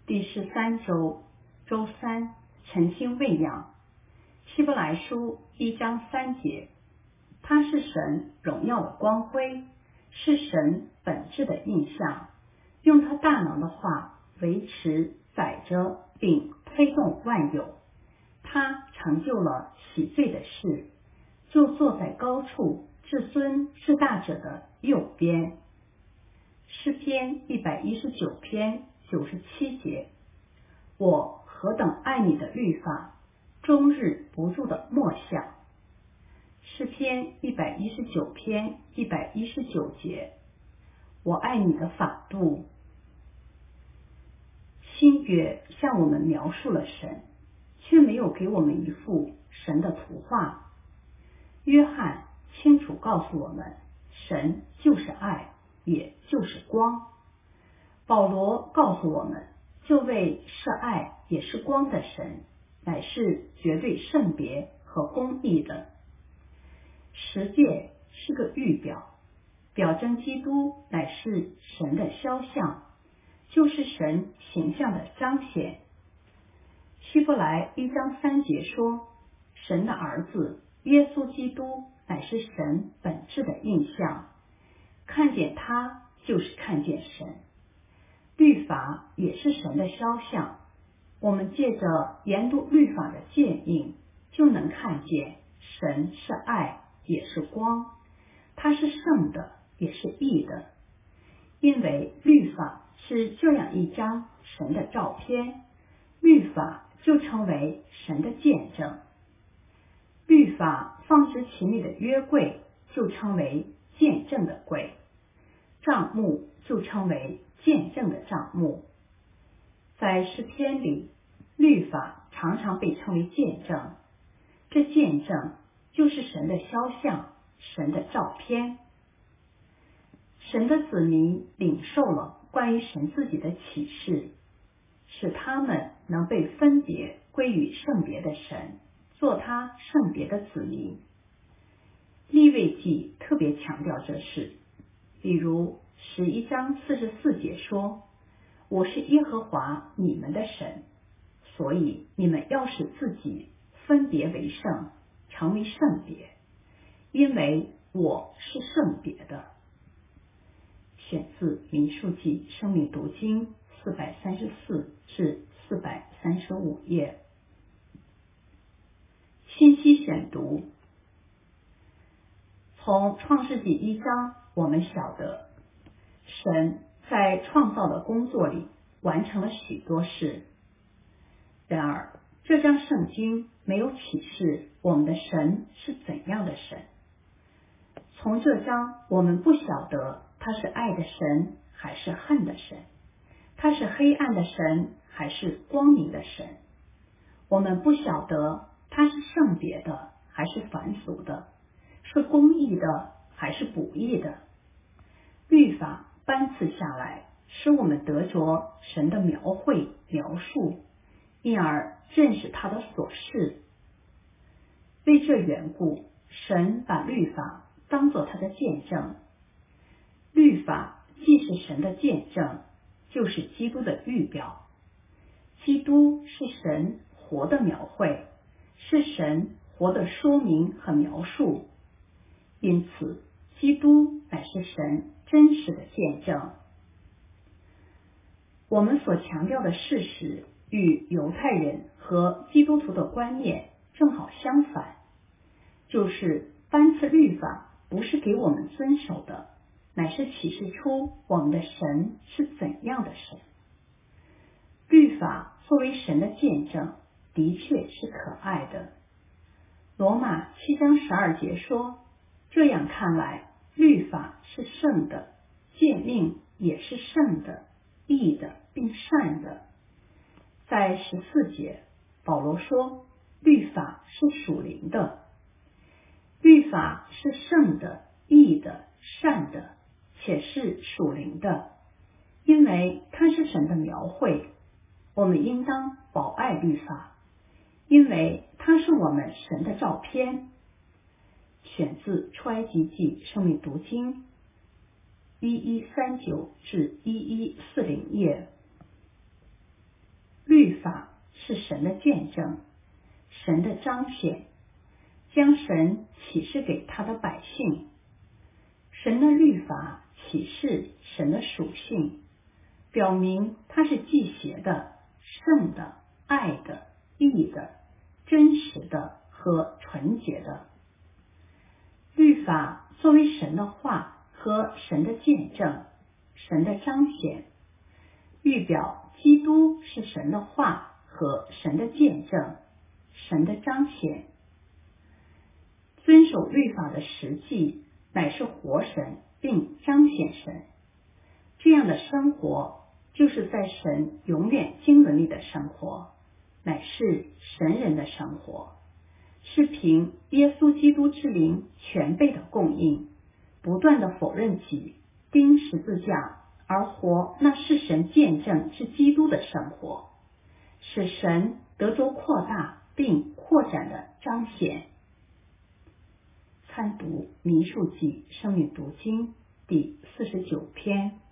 第13周，周三，晨星喂养。希伯来书1章3节，他是神荣耀的光辉，是神本质的印象，用他大能的话维持、载着并推动万有。他成就了洗罪的事，就坐在高处至尊至大者的右边。诗篇119篇97节，我何等爱你的律法，终日不住的默想。诗篇119篇119节，我爱你的法度。新约向我们描述了神，却没有给我们一幅神的图画。约翰清楚告诉我们，神就是爱，也就是光。保罗告诉我们，这位是爱也是光的神，乃是绝对圣别和公义的。十诫是个预表，表征基督乃是神的肖像，就是神形象的彰显。希伯来1章3节说，神的儿子耶稣基督乃是神本质的印象，看见他就是看见神。律法也是神的肖像，我们借着研读律法的诫命，就能看见神是爱也是光，他是圣的也是义的。因为律法是这样一张神的照片，律法就成为神的见证。律法放置其内的约柜就称为见证的柜，帐幕就称为见证的帐幕。在诗篇里，律法常常被称为见证，这见证就是神的肖像，神的照片。神的子民领受了关于神自己的启示，使他们能被分别归于圣别的神，做他圣别的子民。利未记特别强调这事，比如11章44节说，我是耶和华你们的神，所以你们要使自己分别为圣，成为圣别，因为我是圣别的。选自民数记生命读经434至435页。信息选读。从创世纪1章，我们晓得神在创造的工作里完成了许多事。然而，这章圣经没有启示我们的神是怎样的神。从这章，我们不晓得他是爱的神还是恨的神，他是黑暗的神还是光明的神。我们不晓得他是圣别的还是凡俗的，是公义的还是不义的。律法颁赐下来，使我们得着神的描绘描述，因而认识他的所是。为这缘故，神把律法当作他的见证。律法既是神的见证，就是基督的预表。基督是神活的描绘，是神活的说明和描述。因此，基督乃是神真实的见证。我们所强调的事实与犹太人和基督徒的观念正好相反，就是颁赐律法不是给我们遵守的，乃是启示出我们的神是怎样的神。律法作为神的见证，的确是可爱的。罗马7章12节说，这样看来，律法是圣的，诫命也是圣的、义的并善的。在14节，保罗说，律法是属灵的。律法是圣的、义的、善的，且是属灵的，因为它是神的描绘。我们应当保爱律法，因为它是我们神的照片。选自出埃及记生命读经1139至1140页。 律法是神的见证，神的彰显，将神启示给他的百姓。神的律法启示神的属性，表明他是忌邪的、圣的、爱的、义的、真实的和纯洁的。律法作为神的话和神的见证，神的彰显，预表基督是神的话和神的见证，神的彰显。遵守律法的实际乃是活神并彰显神，这样的生活就是在神永远经纶里的生活，乃是神人的生活，是凭耶稣基督之灵全备的供应，不断的否认己，钉十字架，而活那是神见证之基督的生活，使神得着扩大并扩展的彰显。参读民数记圣女读经第49篇。